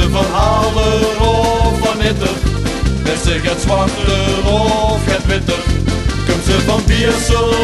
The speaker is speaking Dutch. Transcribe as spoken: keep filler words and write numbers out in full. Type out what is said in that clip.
van Haller of van Nitter, best ze het zwarte of het witter. Komt ze van Biersel